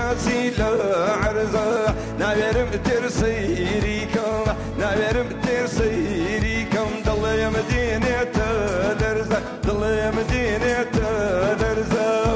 كراسي لا عرزة ناويرم ترسيريكم ناويرم ترسيريكم ضل يا مدينة الأرزة ضل يا مدينة الأرزة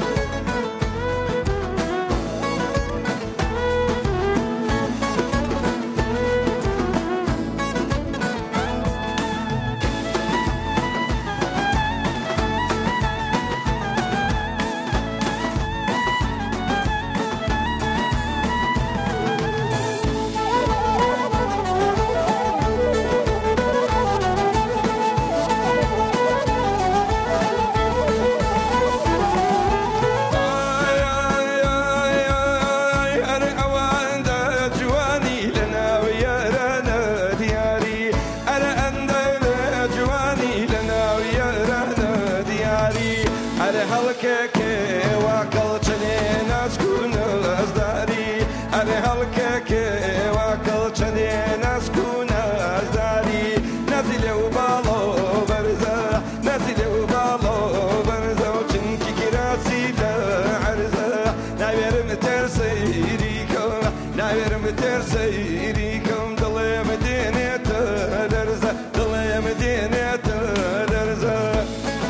سيريكم ضل يا مدينة الأرزة ضل يا مدينة الأرزة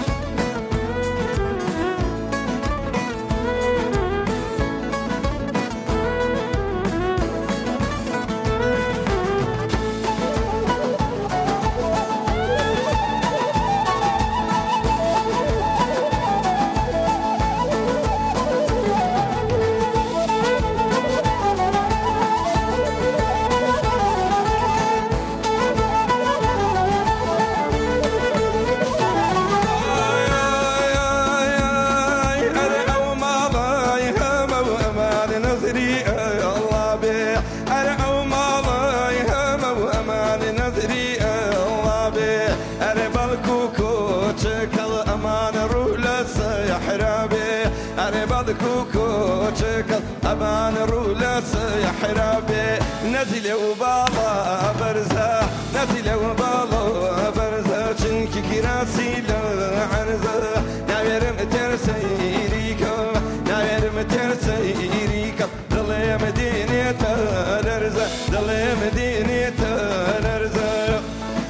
أمان رولس يا حرابي نزل وبالا برزة نزل وبالا برزة شنك كراسي لا عرزة ناويرم ترسيريكم ناويرم ترسيريكم ضل يا مدينة الأرزة ضل يا مدينة الأرزة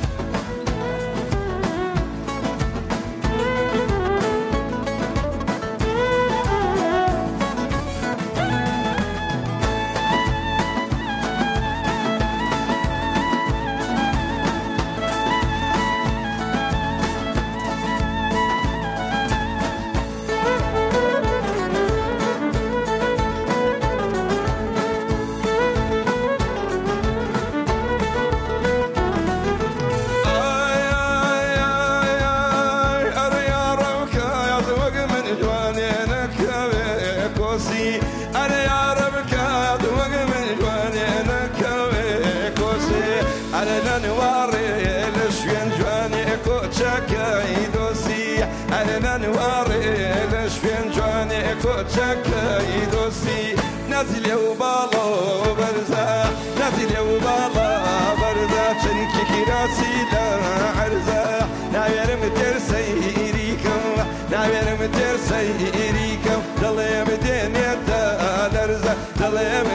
نازل وبالا برزة نازل وبالا برزة شنك كراسي لا عرزة ناويرم ترسيريكم ناويرم ترسيريكم ضل يا مدينة الأرزة ضل يا